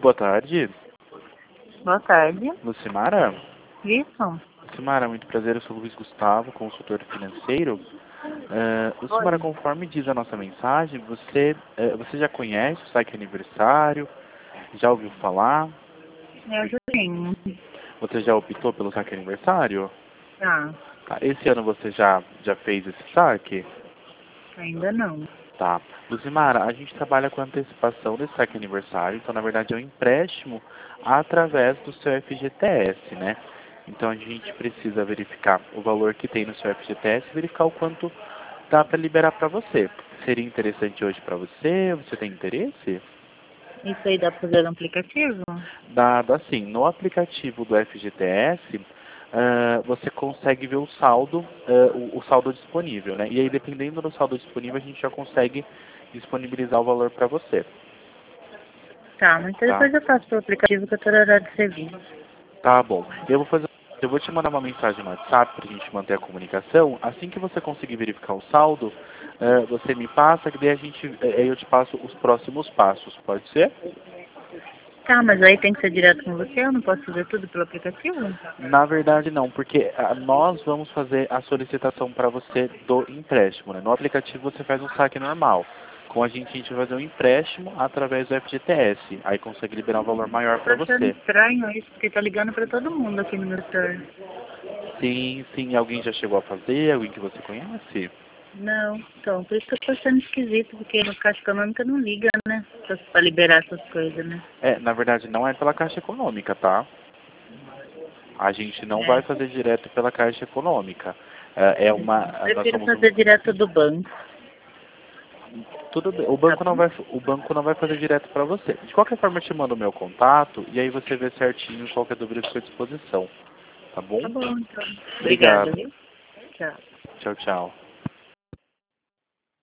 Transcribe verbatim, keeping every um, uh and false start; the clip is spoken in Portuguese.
boa tarde. Boa tarde. Lucimara? Isso. Lucimara, muito prazer, eu sou o Luiz Gustavo, consultor financeiro. Uh, Lucimara, conforme diz a nossa mensagem, você, uh, você já conhece o Saque Aniversário? Já ouviu falar? Eu já tenho. Você já optou pelo Saque Aniversário? Tá. Tá. Esse ano você já, já fez esse saque? Ainda não. Tá. Lucimara, a gente trabalha com antecipação desse saque aniversário, então na verdade é um empréstimo através do seu F G T S, né? Então a gente precisa verificar o valor que tem no seu F G T S e verificar o quanto dá para liberar para você. Seria interessante hoje para você? Você tem interesse? Isso aí dá pra fazer no aplicativo? Dado assim, no aplicativo do F G T S, Uh, você consegue ver o saldo, uh, o, o saldo disponível, né? E aí, dependendo do saldo disponível, a gente já consegue disponibilizar o valor para você. Tá, mas Tá? depois eu faço pelo aplicativo que eu tô no horário de serviço. Tá bom. Eu vou fazer, eu vou te mandar uma mensagem no WhatsApp para a gente manter a comunicação. Assim que você conseguir verificar o saldo, uh, você me passa, que daí a gente, aí eu te passo os próximos passos. Pode ser? Tá, mas aí tem que ser direto com você? Eu não posso fazer tudo pelo aplicativo? Na verdade não, porque ah, nós vamos fazer a solicitação para você do empréstimo, né? No aplicativo você faz um saque normal. Com a gente a gente vai fazer um empréstimo através do F G T S. Aí consegue liberar um valor maior Tô para achando você. estranho isso, porque tá ligando pra todo mundo aqui no meu setor. Sim, sim. Alguém já chegou a fazer? Alguém que você conhece? Não, então, por isso que eu tô achando esquisito, porque no Caixa Econômica não liga, né? Pra, pra liberar essas coisas, né? É, na verdade não é pela Caixa Econômica, tá? A gente não vai É. fazer direto pela Caixa Econômica. É é uma, Eu nós prefiro somos um, fazer direto do banco. tudo bem. O Tá banco não bom? vai, o banco não vai fazer direto para você. De qualquer forma, eu te mando o meu contato e aí você vê certinho qualquer dúvida à sua disposição. Tá bom? Tá bom, então. Obrigada, Obrigado. viu? Tchau. Tchau, tchau.